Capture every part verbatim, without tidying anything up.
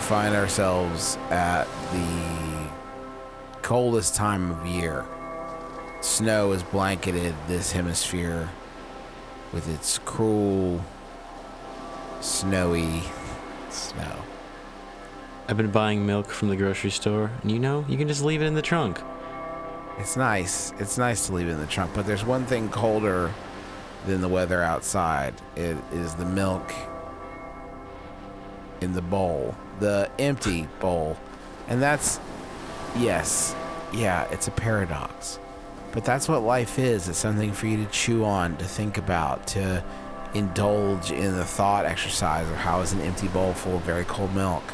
find ourselves at the coldest time of year. Snow has blanketed this hemisphere with its cruel, snowy snow. I've been buying milk from the grocery store, and you know, you can just leave it in the trunk. It's nice. It's nice to leave it in the trunk, but there's one thing colder than the weather outside. It is the milk in the bowl, the empty bowl. And that's, yes, yeah, it's a paradox. But that's what life is. It's something for you to chew on, to think about, to indulge in the thought exercise of how is an empty bowl full of very cold milk.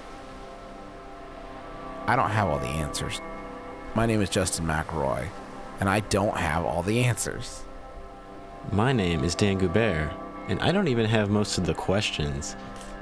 I don't have all the answers. My name is Justin McElroy, and I don't have all the answers. My name is Dan Goubert, and I don't even have most of the questions.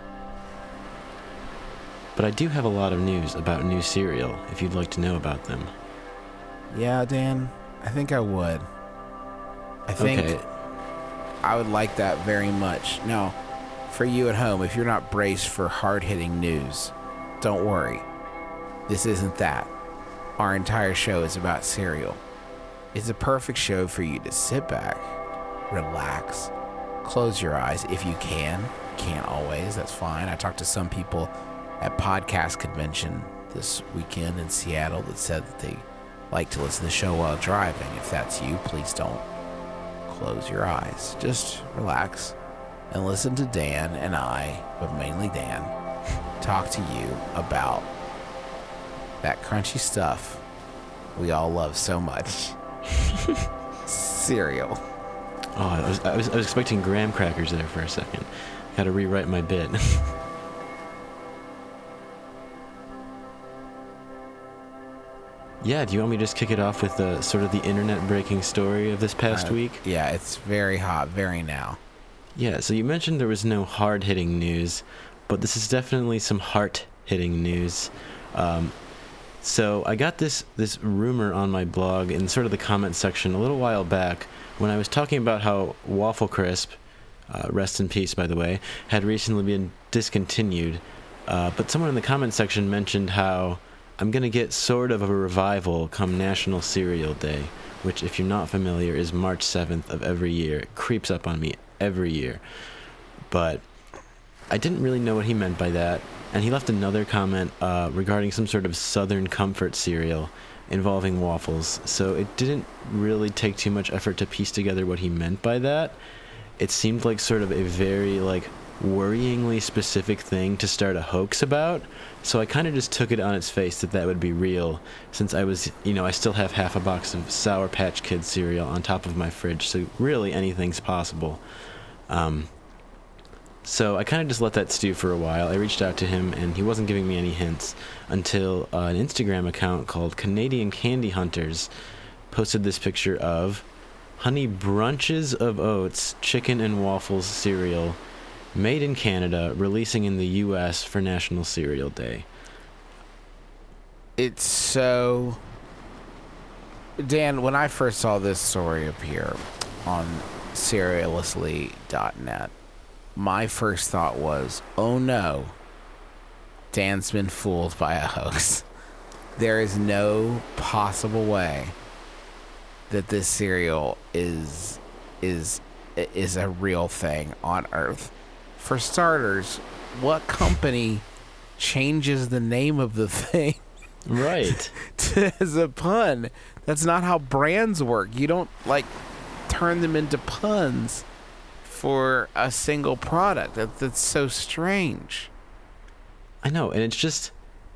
But I do have a lot of news about new cereal, if you'd like to know about them. Yeah, Dan, I think I would. I think Okay. I would like that very much. Now, for you at home, if you're not braced for hard-hitting news, don't worry. This isn't that. Our entire show is about cereal. It's a perfect show for you to sit back, relax, close your eyes if you can. Can't always, that's fine. I talked to some people at Podcast Convention this weekend in Seattle that said that they like to listen to the show while driving. If that's you, please don't close your eyes. Just relax and listen to Dan and I, but mainly Dan, talk to you about that crunchy stuff we all love so much. Cereal. Oh, I was, I was I was expecting graham crackers there for a second. Had to rewrite my bit. Yeah, do you want me to just kick it off with the sort of the internet-breaking story of this past Uh, week? Yeah, it's very hot, very now. Yeah, so you mentioned there was no hard-hitting news, but this is definitely some heart-hitting news. Um, so I got this, this rumor on my blog in sort of the comment section a little while back when I was talking about how Waffle Crisp, uh, rest in peace by the way, had recently been discontinued. Uh, but someone in the comment section mentioned how I'm going to get sort of a revival come National Cereal Day, which, if you're not familiar, is March seventh of every year. It creeps up on me every year. But I didn't really know what he meant by that, and he left another comment uh, regarding some sort of Southern Comfort cereal involving waffles, so it didn't really take too much effort to piece together what he meant by that. It seemed like sort of a very, like, worryingly specific thing to start a hoax about, so I kind of just took it on its face that that would be real, since I was, you know, I still have half a box of Sour Patch Kids cereal on top of my fridge, so really anything's possible. Um, so I kind of just let that stew for a while. I reached out to him, and he wasn't giving me any hints until uh, an Instagram account called Canadian Candy Hunters posted this picture of Honey Brunches of Oats Chicken and Waffles cereal made in Canada, releasing in the U S for National Cereal Day. It's so... Dan, when I first saw this story appear on cerealistly dot net, my first thought was, oh no, Dan's been fooled by a hoax. There is no possible way that this cereal is is is a real thing on Earth. For starters, what company changes the name of the thing? Right. to, as a pun. That's not how brands work. You don't, like, turn them into puns for a single product. That, that's so strange. I know, and it's just,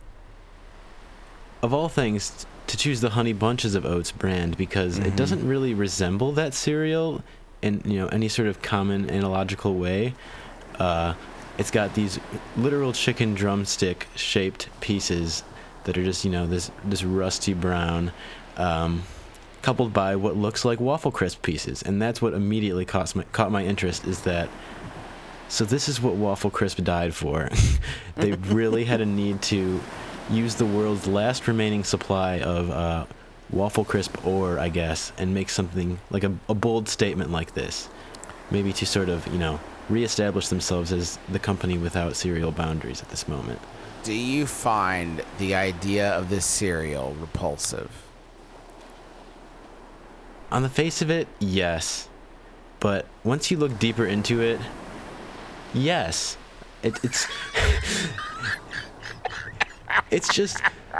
of all things, to choose the Honey Bunches of Oats brand, because Mm-hmm. it doesn't really resemble that cereal in, you know, any sort of common analogical way. Uh, it's got these literal chicken drumstick shaped pieces that are just, you know, this this rusty brown, um, coupled by what looks like Waffle Crisp pieces, and that's what immediately caught my caught my interest. Is that so? This is what Waffle Crisp died for. They really had a need to use the world's last remaining supply of uh, Waffle Crisp ore, I guess, and make something like a, a bold statement like this, maybe to sort of, you know, reestablish themselves as the company without cereal boundaries at this moment. do you find the idea of this cereal repulsive? On the face of it, yes. But once you look deeper into it, yes. It, it's it's just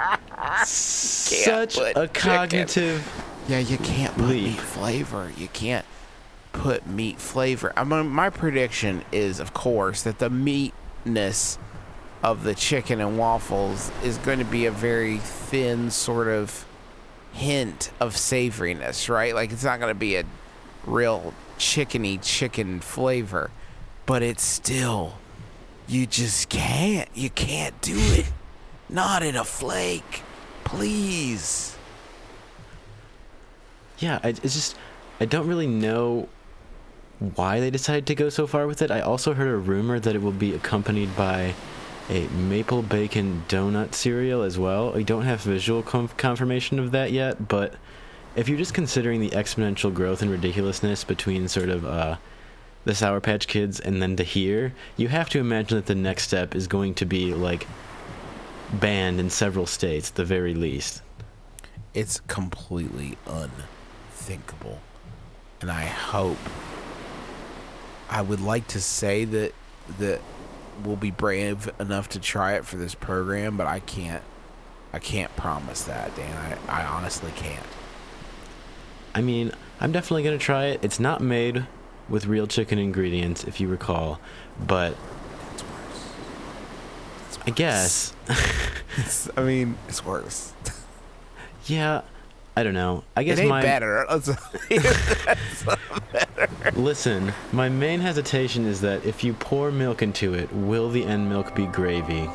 such a cognitive chicken. Yeah, you can't put leap. meat flavor. You can't put meat flavor. I mean, my prediction is, of course, that the meatness of the chicken and waffles is going to be a very thin sort of hint of savoriness, right? Like, it's not going to be a real chickeny chicken flavor, but it's still, you just can't. You can't do it. Not in a flake. Please. Yeah, I, it's just, I don't really know why they decided to go so far with it. I also heard a rumor that it will be accompanied by a maple bacon donut cereal as well. I don't have visual com- confirmation of that yet, but if you're just considering the exponential growth and ridiculousness between sort of uh, the Sour Patch Kids and then to here, you have to imagine that the next step is going to be, like, banned in several states, at the very least. It's completely unthinkable. And I hope, I would like to say that that we'll be brave enough to try it for this program, but I can't I can't promise that, Dan. I, I honestly can't. I mean, I'm definitely going to try it. It's not made with real chicken ingredients, if you recall, but It's worse. It's worse. I guess. It's, I mean, it's worse. Yeah, I don't know. I guess it ain't my better. Let's- That's not better. Listen, my main hesitation is that if you pour milk into it, will the end milk be gravy?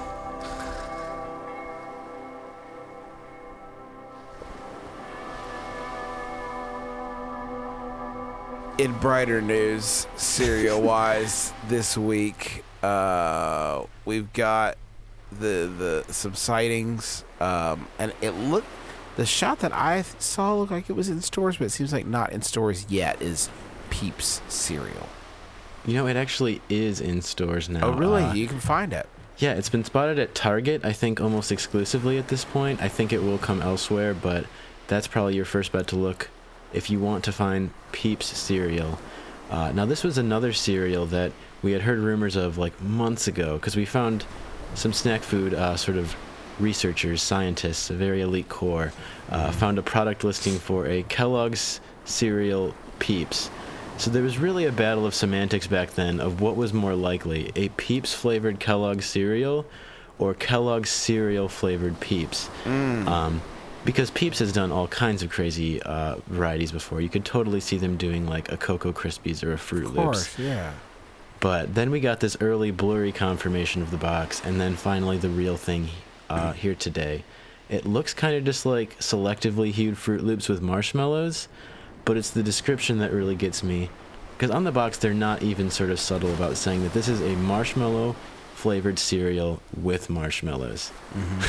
In brighter news, cereal-wise, this week, uh, we've got the the some sightings, um, and it looked, the shot that I saw looked like it was in stores, but it seems like not in stores yet. Is Peeps cereal? You know, it actually is in stores now. Oh, really? Uh, You can find it. yeah, it's been spotted at Target, I think almost exclusively at this point. I think it will come elsewhere, but that's probably your first bet to look if you want to find Peeps cereal. Uh, now, this was another cereal that we had heard rumors of like months ago, because we found some snack food uh, sort of researchers, scientists, a very elite core, uh, found a product listing for a Kellogg's cereal Peeps. So there was really a battle of semantics back then of what was more likely, a Peeps flavored Kellogg's cereal or Kellogg's cereal flavored Peeps. Mm. Um, because Peeps has done all kinds of crazy uh, varieties before. You could totally see them doing like a Cocoa Krispies or a Fruit Of Loops. course, yeah. But then we got this early blurry confirmation of the box, and then finally the real thing uh, here today. It looks kind of just like selectively hued Fruit Loops with marshmallows, but it's the description that really gets me. Because on the box, they're not even sort of subtle about saying that this is a marshmallow flavored cereal with marshmallows. Mm-hmm.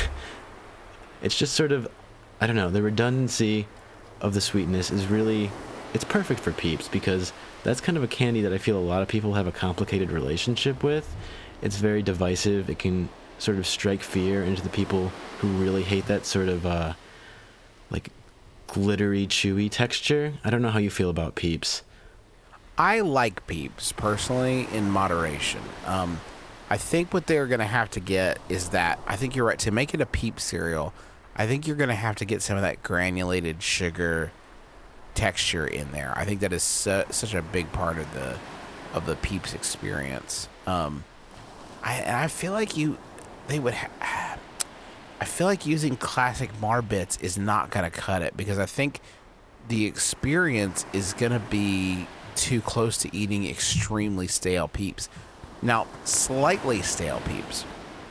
It's just sort of, I don't know, the redundancy of the sweetness is really, it's perfect for Peeps, because that's kind of a candy that I feel a lot of people have a complicated relationship with. It's very divisive. It can sort of strike fear into the people who really hate that sort of, uh, like, glittery, chewy texture. I don't know how you feel about Peeps. I like Peeps, personally, in moderation. Um, I think what they're going to have to get is that, I think you're right, to make it a Peep cereal, I think you're going to have to get some of that granulated sugar texture in there. I think that is su- such a big part of the of the Peeps experience. Um, I and I feel like you, they would. Ha- I feel like using classic Marbits is not gonna cut it, because I think the experience is gonna be too close to eating extremely stale Peeps. Now, slightly stale Peeps,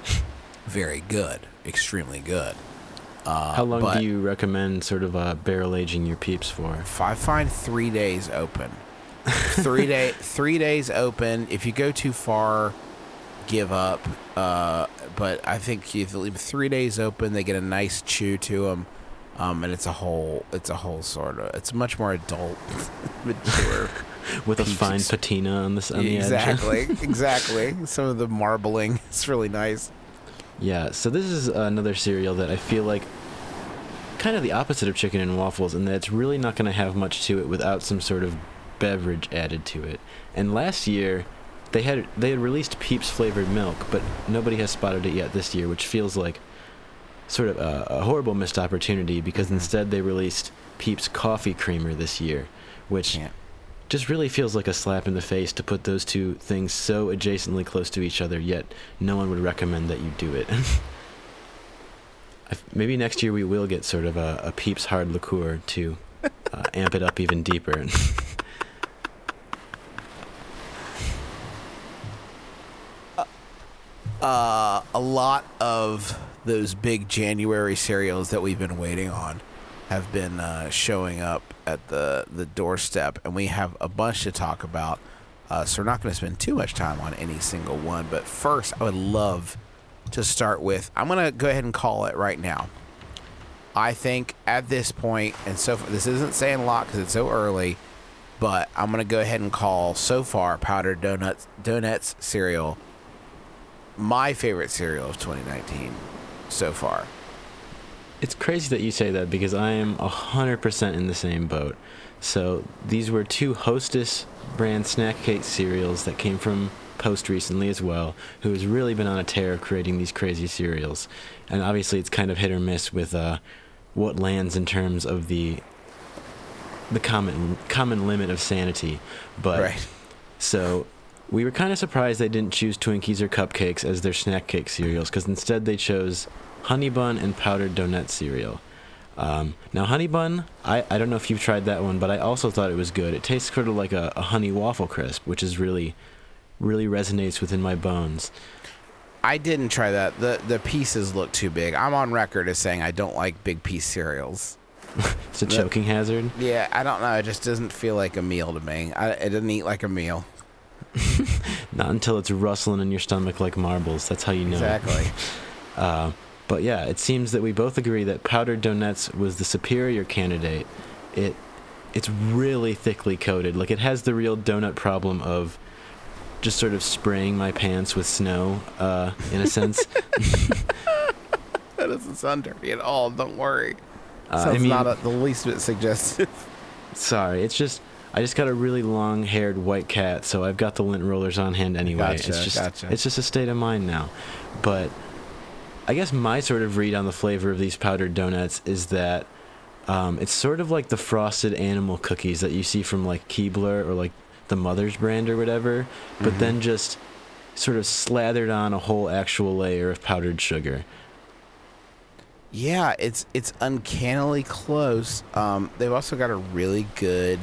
very good, extremely good. Uh, How long but do you recommend sort of uh, barrel aging your Peeps for? if I find three days open, three day, three days open. If you go too far, give up. Uh, but I think if you leave three days open, they get a nice chew to them, um, and it's a whole, it's a whole sort of, it's much more adult, mature. With a Peeps fine ex- patina on the, on the edge. Exactly, exactly. Some of the marbling, it's really nice. Yeah, so this is another cereal that I feel like kind of the opposite of chicken and waffles in that it's really not going to have much to it without some sort of beverage added to it. And last year, they had they had released Peeps flavored milk, but nobody has spotted it yet this year, which feels like sort of a, a horrible missed opportunity because mm-hmm. instead they released Peeps coffee creamer this year, which yeah. just really feels like a slap in the face to put those two things so adjacently close to each other, yet no one would recommend that you do it. Maybe next year we will get sort of a, a Peeps hard liqueur to uh, amp it up even deeper. uh, a lot of those big January cereals that we've been waiting on have been uh, showing up at the, the doorstep, and we have a bunch to talk about. Uh, so we're not going to spend too much time on any single one. But first, I would love to start with, I'm going to go ahead and call it right now. I think at this point, and so far, this isn't saying a lot because it's so early, but I'm going to go ahead and call so far Powdered Donuts, Donuts cereal my favorite cereal of twenty nineteen so far. It's crazy that you say that because I am one hundred percent in the same boat. So these were two Hostess brand snack cake cereals that came from Post recently as well, who has really been on a tear creating these crazy cereals. And obviously it's kind of hit or miss with uh, what lands in terms of the the common common limit of sanity. But right. So we were kind of surprised they didn't choose Twinkies or cupcakes as their snack cake cereals, because instead they chose Honey Bun and Powdered Donut cereal. Um, now, Honey Bun, I, I don't know if you've tried that one, but I also thought it was good. It tastes sort of like a, a honey waffle crisp, which is really, really resonates within my bones. I didn't try that. The the pieces look too big. I'm on record as saying I don't like big piece cereals. It's a choking hazard? Yeah, I don't know. It just doesn't feel like a meal to me. I, it doesn't eat like a meal. Not until it's rustling in your stomach like marbles. That's how you know. Exactly. uh, but yeah, it seems that we both agree that Powdered Donuts was the superior candidate. It it's really thickly coated. Like, it has the real donut problem of just sort of spraying my pants with snow, uh, in a sense. That doesn't sound dirty at all. Don't worry. Uh, Sounds I mean, not a, the least bit suggestive. Sorry, it's just I just got a really long-haired white cat, so I've got the lint rollers on hand anyway. Gotcha, it's just gotcha. It's just a state of mind now. But I guess my sort of read on the flavor of these powdered donuts is that um, it's sort of like the frosted animal cookies that you see from like Keebler or like the Mother's brand or whatever, but mm-hmm. then just sort of slathered on a whole actual layer of powdered sugar. Yeah, it's it's uncannily close. Um, they've also got a really good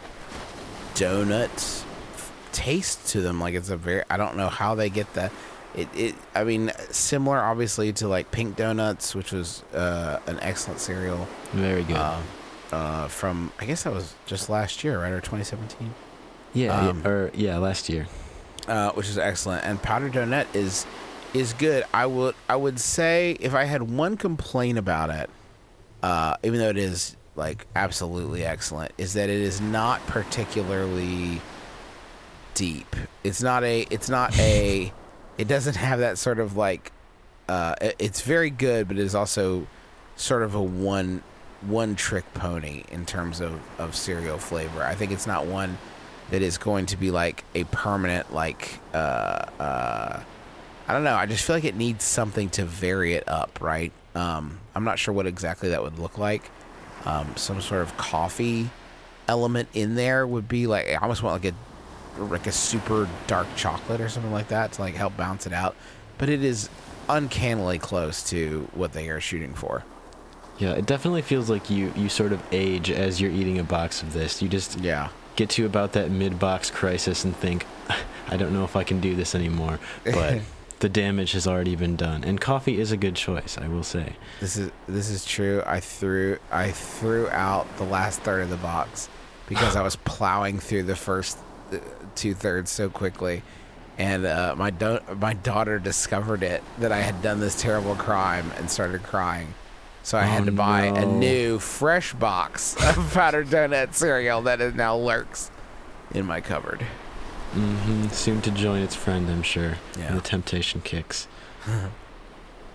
donut taste to them. Like, it's a very, I don't know how they get that. It, it I mean, similar obviously to like Pink Donuts, which was uh, an excellent cereal. Very good. Uh, uh, from, I guess that was just last year, right? Or twenty seventeen? Yeah, um, yeah, or yeah, last year. Uh, which is excellent. And Powdered Donut is is good. I would I would say if I had one complaint about it, uh, even though it is like absolutely excellent, is that it is not particularly deep. It's not a. It's not a. It doesn't have that sort of like. Uh, it, it's very good, but it is also sort of a one one trick pony in terms of, of cereal flavor. I think it's not one that is going to be like a permanent like. Uh, uh, I don't know. I just feel like it needs something to vary it up, right? Um, I'm not sure what exactly that would look like. Um, some sort of coffee element in there would be like, I almost want like a like a super dark chocolate or something like that to like help bounce it out. But it is uncannily close to what they are shooting for. Yeah, it definitely feels like you, you sort of age as you're eating a box of this. You just yeah. get to about that mid-box crisis and think, I don't know if I can do this anymore. But the damage has already been done, and coffee is a good choice, I will say. This is this is true. I threw I threw out the last third of the box because I was plowing through the first uh, two thirds so quickly, and uh, my do- my daughter discovered it that I had done this terrible crime and started crying. So I oh, had to buy no. a new fresh box of Powdered Donut cereal that is now lurks in my cupboard. Mm-hmm. Soon to join its friend, I'm sure. Yeah. And the temptation kicks.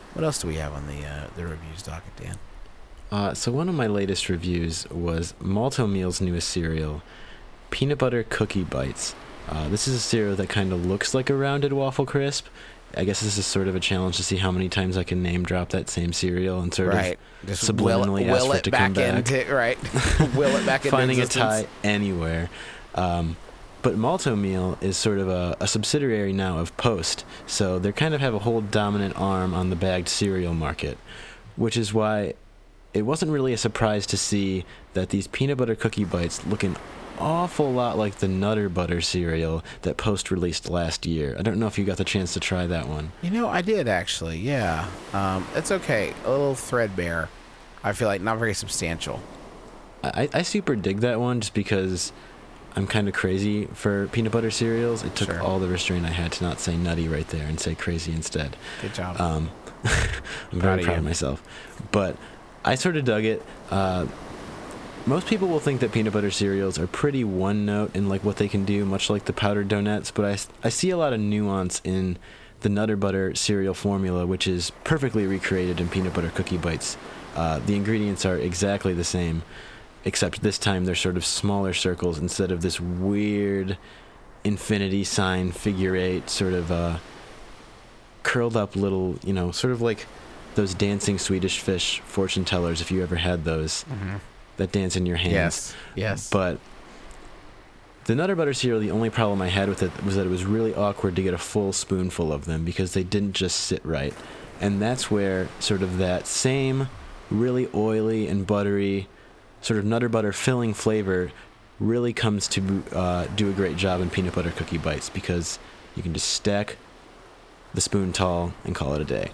What else do we have on the uh, the reviews docket, Dan? Uh, so one of my latest reviews was Malt-O-Meal's newest cereal, Peanut Butter Cookie Bites. Uh, this is a cereal that kind of looks like a rounded waffle crisp. I guess this is sort of a challenge to see how many times I can name drop that same cereal and sort right. of Just subliminally will, ask will for it it to back come back. into right. Will it back into Finding existence. a tie anywhere. Um, but Malt-O-Meal is sort of a, a subsidiary now of Post, so they kind of have a whole dominant arm on the bagged cereal market, which is why it wasn't really a surprise to see that these peanut butter cookie bites look an awful lot like the Nutter Butter cereal that Post released last year. I don't know if you got the chance to try that one. You know, I did actually. Yeah, um, it's okay. A little threadbare. I feel like not very substantial. I, I super dig that one just because I'm kind of crazy for peanut butter cereals. It took Sure. all the restraint I had to not say nutty right there and say crazy instead. Good job. Um, I'm Proud very of proud you. of myself. But I sort of dug it. Uh, most people will think that peanut butter cereals are pretty one note in like what they can do, much like the powdered donuts. But I, I see a lot of nuance in the Nutter Butter cereal formula, which is perfectly recreated in peanut butter cookie bites. Uh, the ingredients are exactly the same, except this time they're sort of smaller circles instead of this weird infinity sign figure eight sort of uh, curled up little, you know, sort of like those dancing Swedish fish fortune tellers, if you ever had those, mm-hmm. that dance in your hands. Yes. Yes. But the Nutter Butter cereal, the only problem I had with it was that it was really awkward to get a full spoonful of them because they didn't just sit right. And that's where sort of that same really oily and buttery sort of Nutter Butter filling flavor really comes to uh, do a great job in peanut butter cookie bites because you can just stack the spoon tall and call it a day.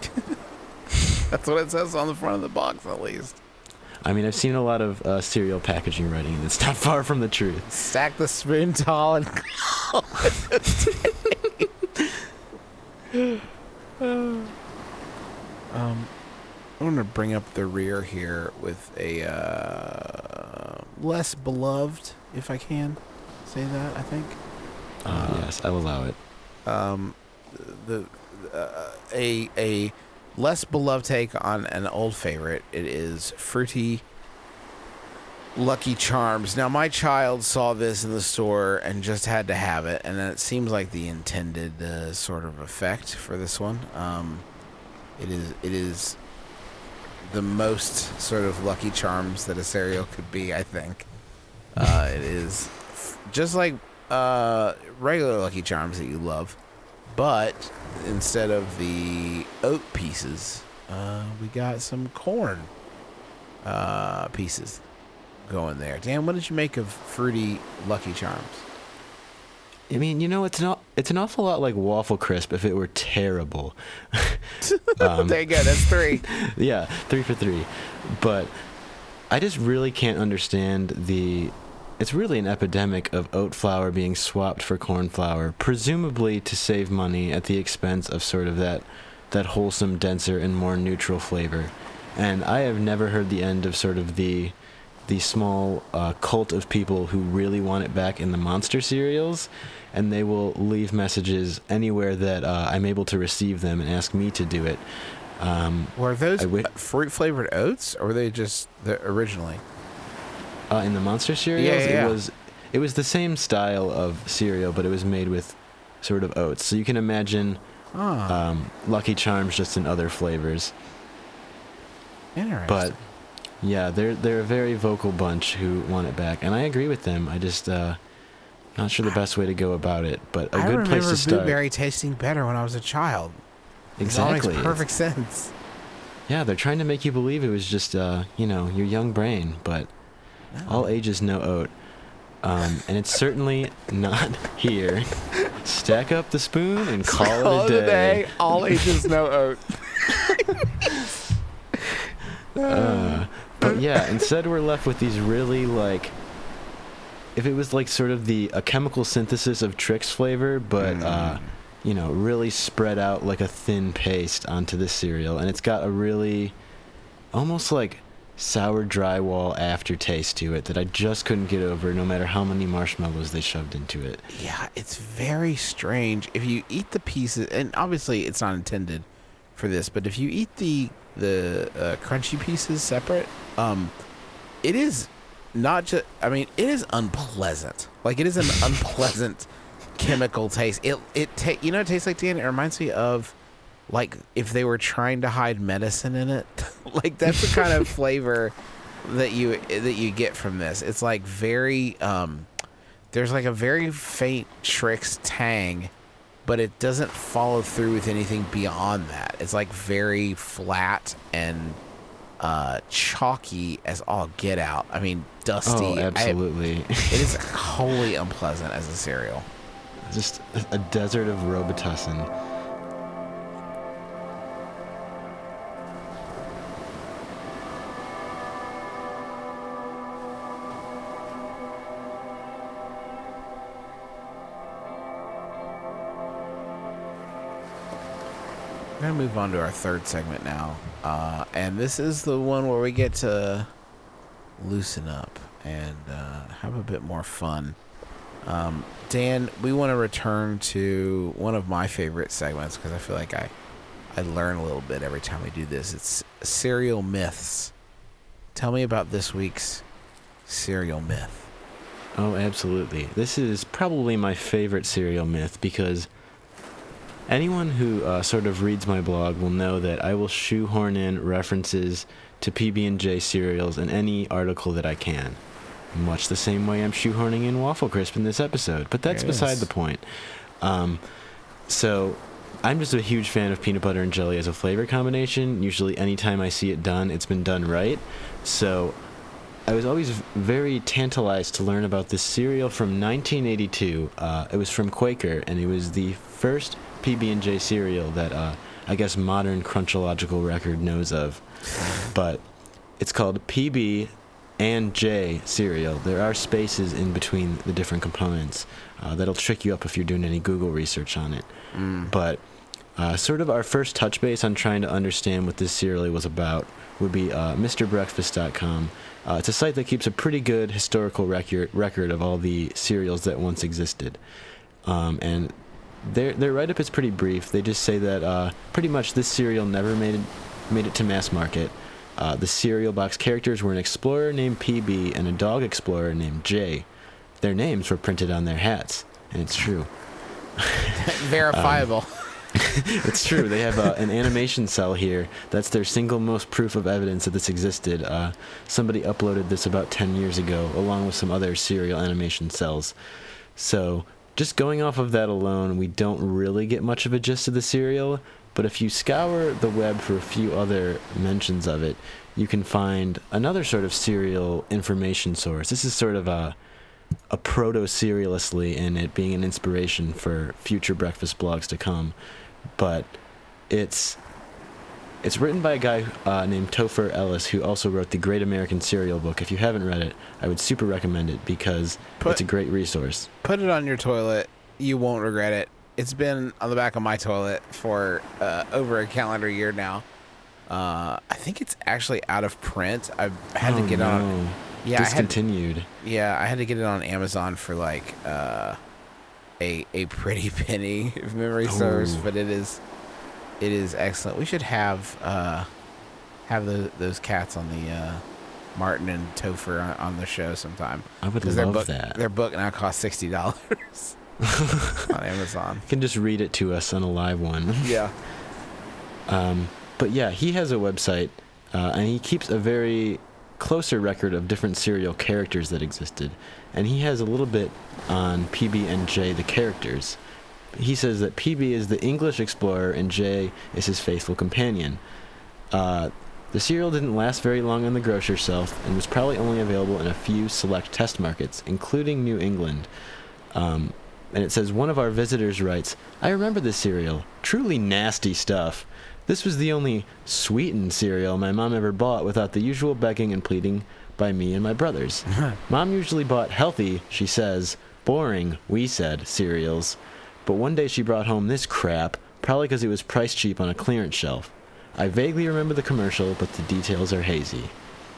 That's what it says on the front of the box, at least. I mean, I've seen a lot of uh, cereal packaging writing, and it's not far from the truth. Stack the spoon tall and call it a day. um, I want to bring up the rear here with a uh, less beloved, if I can say that. I think. Uh, Uh, yes, I'll allow it. Um, the uh, a a less beloved take on an old favorite. It is Fruity Lucky Charms. Now, my child saw this in the store and just had to have it, and it seems like the intended uh, sort of effect for this one. Um, it is it is the most sort of Lucky Charms that a cereal could be, I think. Uh, it is f- just like uh, regular Lucky Charms that you love, but instead of the oat pieces, uh, we got some corn uh, pieces going there. Dan, what did you make of Fruity Lucky Charms? I mean, you know, it's not. It's an awful lot like Waffle Crisp if it were terrible. um, There you go. That's three. yeah, three for three. But I just really can't understand the. It's really an epidemic of oat flour being swapped for corn flour, presumably to save money at the expense of sort of that, that wholesome, denser, and more neutral flavor. And I have never heard the end of sort of the. the small uh, cult of people who really want it back in the monster cereals, and they will leave messages anywhere that uh, I'm able to receive them and ask me to do it. Um, Were those I wi- fruit flavored oats, or were they just the originally? uh, in the monster cereals, Yeah, yeah, yeah. it was it was the same style of cereal, but it was made with sort of oats. So you can imagine Ah, um, Lucky Charms just in other flavors. interesting. But yeah, they're they're a very vocal bunch who want it back, and I agree with them. I just uh, not sure the best way to go about it, but a I good remember place to start. blueberry tasting better when I was a child. It all Exactly. makes perfect sense. Yeah, they're trying to make you believe it was just uh, you know, your young brain, but all ages no oat. Um, and it's certainly not here. Stack up the spoon and call, it a day. All ages no oat. Uh, but yeah, instead we're left with these really like, if it was like sort of the a chemical synthesis of Trix flavor, but Mm. uh, you know, really spread out like a thin paste onto this cereal, and it's got a really almost like sour drywall aftertaste to it that I just couldn't get over, no matter how many marshmallows they shoved into it. Yeah, it's very strange. If you eat the pieces, and obviously it's not intended for this, but if you eat the the uh, crunchy pieces separate, um, it is not just. I mean, it is unpleasant. Like it is an unpleasant chemical taste. It it ta- you know, it tastes like, Dan. It reminds me of like if they were trying to hide medicine in it. Like that's the kind of flavor that you that you get from this. It's like very um, there's like a very faint Trix tang, but it doesn't follow through with anything beyond that. It's like very flat and uh, chalky as all get out. I mean, dusty. Oh, absolutely. I, it is wholly unpleasant as a cereal. Just a desert of Robitussin. We're going to move on to our third segment now. Uh, and this is the one where we get to loosen up and uh, have a bit more fun. Um, Dan, we want to return to one of my favorite segments because I feel like I, I learn a little bit every time we do this. It's cereal myths. Tell me about this week's cereal myth. Oh, absolutely. This is probably my favorite cereal myth because anyone who uh, sort of reads my blog will know that I will shoehorn in references to P B and J cereals in any article that I can. Much the same way I'm shoehorning in Waffle Crisp in this episode, but that's beside the point. Um, so I'm just a huge fan of peanut butter and jelly as a flavor combination. Usually anytime I see it done, it's been done right. So I was always very tantalized to learn about this cereal from nineteen eighty-two. Uh, it was from Quaker, and it was the first P B and J cereal that uh, I guess modern Crunchological record knows of. But it's called P B and J cereal. There are spaces in between the different components. Uh, that'll trick you up if you're doing any Google research on it. Mm. But uh, sort of our first touch base on trying to understand what this cereal was about would be uh, Mr Breakfast dot com. Uh, it's a site that keeps a pretty good historical record record of all the cereals that once existed. Um, and their their write-up is pretty brief. They just say that uh, pretty much this cereal never made it, made it to mass market. Uh, the cereal box characters were an explorer named P B and a dog explorer named J. Their names were printed on their hats, and it's true. Verifiable. Um, it's true. They have uh, an animation cell here. That's their single most proof of evidence that this existed. Uh, somebody uploaded this about ten years ago, along with some other cereal animation cells. So just going off of that alone, we don't really get much of a gist of the cereal. But if you scour the web for a few other mentions of it, you can find another sort of cereal information source. This is sort of a a proto-serialistly in it being an inspiration for future breakfast blogs to come. But it's it's written by a guy uh, named Topher Ellis, who also wrote the Great American Cereal book. If you haven't read it, I would super recommend it because put, it's a great resource. Put it on your toilet. You won't regret it. It's been on the back of my toilet for uh, over a calendar year now. Uh, I think it's actually out of print. I had oh, to get no. on. Yeah, discontinued. I had, yeah, I had to get it on Amazon for like uh, a a pretty penny, if memory serves. But it is it is excellent. We should have uh, have the, those cats on the uh, Martin and Topher on, on the show sometime. I would love their book, that. Their book now costs sixty dollars. On Amazon. You can just read it to us on a live one. Yeah. Um, but yeah, he has a website, uh, and he keeps a very closer record of different cereal characters that existed. And he has a little bit on P B and J, the characters. He says that P B is the English explorer and J is his faithful companion. Uh, the cereal didn't last very long on the grocery shelf and was probably only available in a few select test markets, including New England. Um, And it says, one of our visitors writes, I remember this cereal. Truly nasty stuff. This was the only sweetened cereal my mom ever bought without the usual begging and pleading by me and my brothers. Mom usually bought healthy, she says, boring, we said, cereals. But one day she brought home this crap, probably because it was price cheap on a clearance shelf. I vaguely remember the commercial, but the details are hazy.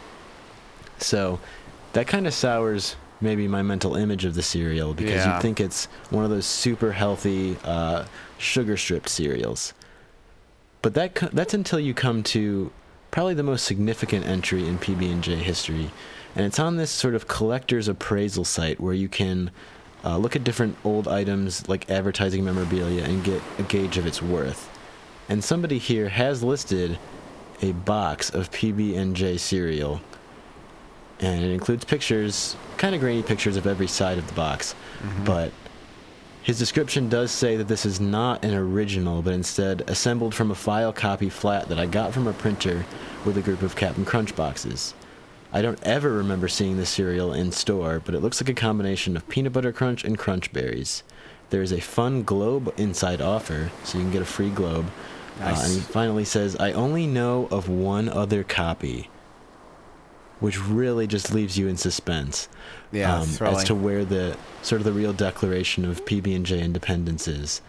So, that kind of sours maybe my mental image of the cereal, because yeah. you'd think it's one of those super healthy uh, sugar stripped cereals. but that co- that's until you come to probably the most significant entry in P B and J history, and it's on this sort of collector's appraisal site where you can uh, look at different old items like advertising memorabilia and get a gauge of its worth. And somebody here has listed a box of P B and J cereal, and it includes pictures, kind of grainy pictures of every side of the box, mm-hmm. but his description does say that this is not an original, but instead assembled from a file copy flat that I got from a printer with a group of Captain Crunch boxes. I don't ever remember seeing this cereal in store, but it looks like a combination of Peanut Butter Crunch and Crunch Berries. There is a fun globe inside offer, so you can get a free globe. Nice. Uh, and he finally says, I only know of one other copy, which really just leaves you in suspense. Yeah, um, as to where the sort of the real declaration of P B and J independence is.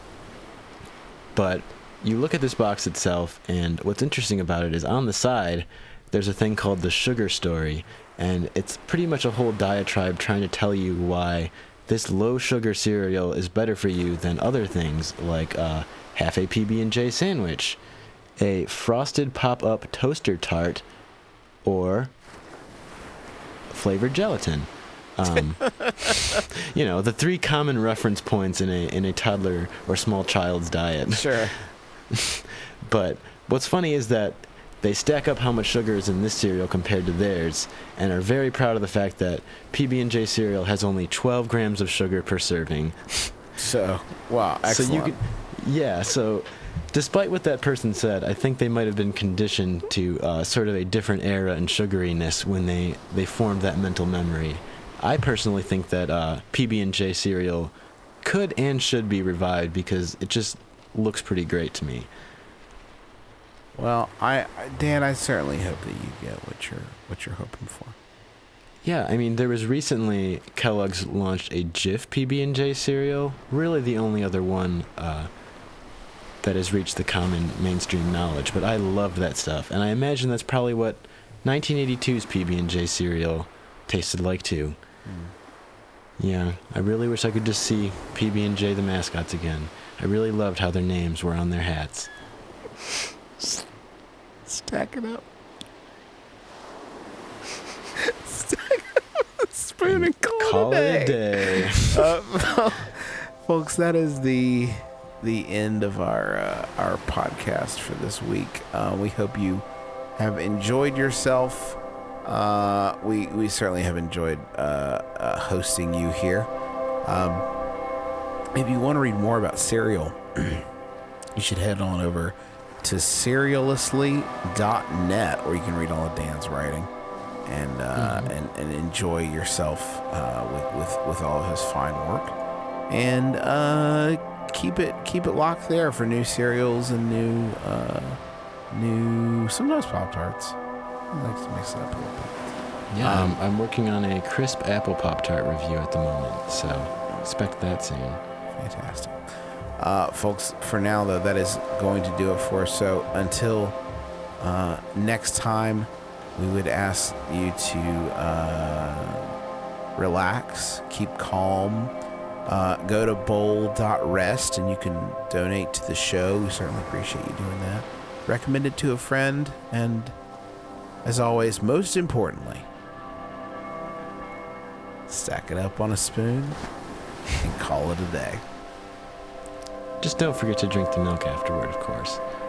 But you look at this box itself, and what's interesting about it is on the side, there's a thing called the Sugar Story, and it's pretty much a whole diatribe trying to tell you why this low-sugar cereal is better for you than other things like uh, half a P B and J sandwich, a frosted pop-up toaster tart, or flavored gelatin. Um, you know, the three common reference points in a in a toddler or small child's diet. Sure. But what's funny is that they stack up how much sugar is in this cereal compared to theirs, and are very proud of the fact that P B and J cereal has only twelve grams of sugar per serving. So, wow, excellent. So you could, yeah, so despite what that person said, I think they might have been conditioned to uh, sort of a different era and sugariness when they, they formed that mental memory. I personally think that uh, P B and J cereal could and should be revived because it just looks pretty great to me. Well, I, I Dan, I certainly hope that you get what you're what you're hoping for. Yeah, I mean, there was recently Kellogg's launched a Jif P B and J cereal, really the only other one uh, that has reached the common mainstream knowledge, but I loved that stuff, and I imagine that's probably what nineteen eighty-two's P B and J cereal tasted like too. Mm. Yeah, I really wish I could just see P B and J the mascots again. I really loved how their names were on their hats. Stack it up. Stack up a spoon and call, call it a day. day. It a day. uh, folks, that is the the end of our uh, our podcast for this week. Uh, we hope you have enjoyed yourself. Uh, we we certainly have enjoyed uh, uh, hosting you here. Um, if you want to read more about cereal, you should head on over to serialously dot net, where you can read all of Dan's writing and uh, mm-hmm. and, and enjoy yourself uh, with, with with all of his fine work. And uh, keep it keep it locked there for new cereals and new uh, new sometimes Pop-Tarts. I like to mix it up a little bit. Yeah, um, I'm, I'm working on a crisp apple Pop-Tart review at the moment, so expect that soon. Fantastic. Uh, folks, for now, though, that is going to do it for us. So until uh, next time, we would ask you to uh, relax, keep calm, uh, go to bowl dot rest, and you can donate to the show. We certainly appreciate you doing that. Recommend it to a friend, and as always, most importantly, stack it up on a spoon and call it a day. Just don't forget to drink the milk afterward, of course.